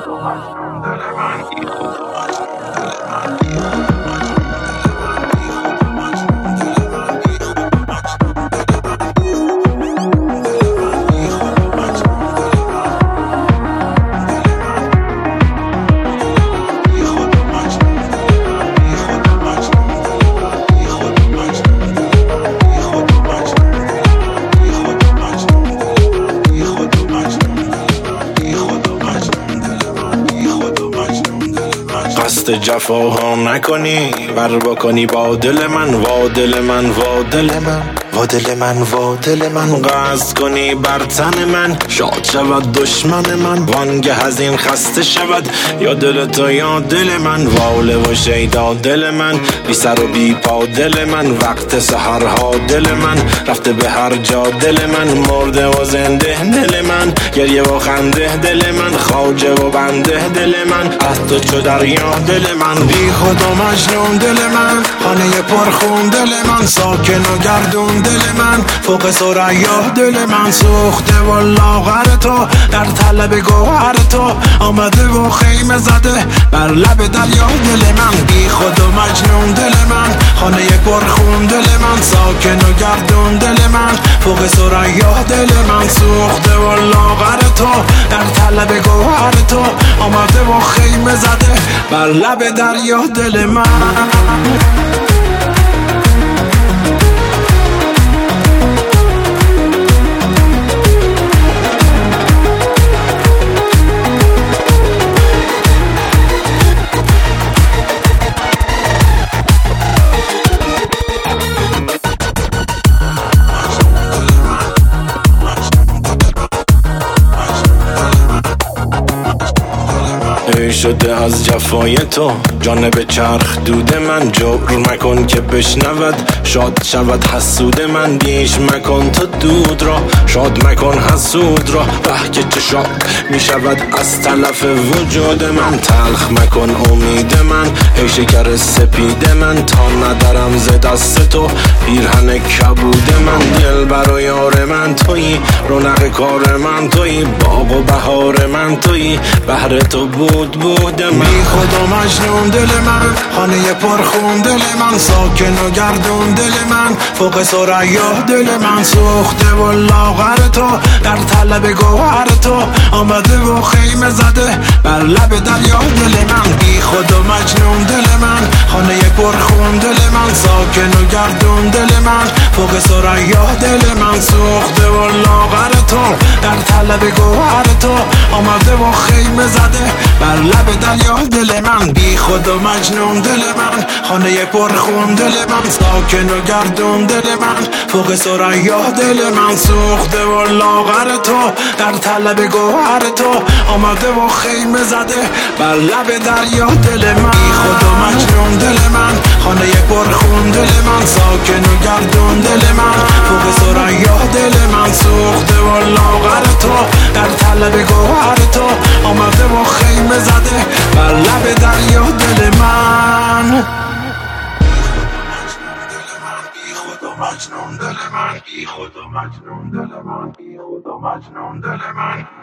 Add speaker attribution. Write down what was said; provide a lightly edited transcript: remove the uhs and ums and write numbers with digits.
Speaker 1: قصد جفاها نکنی، بر بکنی با دل من، وا دل من، وا دل من، وا دل من، وا دل من. قصد کنی بر تن من، شاد شود دشمن من، وانگه از این خسته شود یا دل تو یا دل من. واله و شیدا دل من، بی سر و بی پا دل من، وقت سحرها دل من، رفته به هر جا دل من، مرده و زنده دل من، گریه و خنده دل من، خواجه و بنده دل من، از تو چو دریا دل من. بی خود و مجنون دل من، خانه پرخون دل من، ساکن و گردون دل من، فوق ثریا دل من، سوخته و لاغر تو در طلب گوهر تو، آمده و خیمه زده بر لب دریا دل من. بی خود و مجنون دل من، خانه پرخون دل من، ساکن و گردون دل من، فوق ثریا دل من، سوخته و لاغر تو در طلب گوهر تو، آمده و خیمه زده بر لب دریا دل من. شده از جفای تو جانب چرخ دود من، جور مکن که بشنود شاد شود حسود من، بیش مکن تو دود را شاد مکن حسود را، که چه شاد می شود از تلف وجود من، تلخ مکن امید من ای شکر سپید من، تا ندارم ز دست تو پیرهن کبود من، دل بر و یار من تویی، رونق کار من تویی، باغ و بهار من تویی، بهر تو بود من. بی خود و مجنون دل من، خانه پرخون دل من، ساکن و گردون دل من، فوق ثریا دل من، سوخته و لاغر تو در طلب گوهر تو، آمده و خیمه زده بر لب دریا دل من. بی خود و مجنون دل من، خانه پرخون دل من، ساکن و گردون دل من، فوق ثریا دل من، سوخته و لاغر تو در طلب گوهر تو، آمده و خیمه زده بر لب دریا دل من. بی خود و مجنون دل من، خانه پرخون دل من، ساکن و گردون دل من، فوق ثریا دل من، سوخته و لاغر تو در طلب گوهر تو، آمده و خیمه زده بر لب دریا دل من. بی خود و مجنون دل من، خانه پرخون دل من، ساکن و گردون دل من، فوق ثریا دل من، سوخته و لاغر تو در طلب گوهر تو، آمده و خیمه زده بر لب دریا دل من. بی خود و مجنون دل من، بی خود و مجنون دل من، بی خود و مجنون دل من.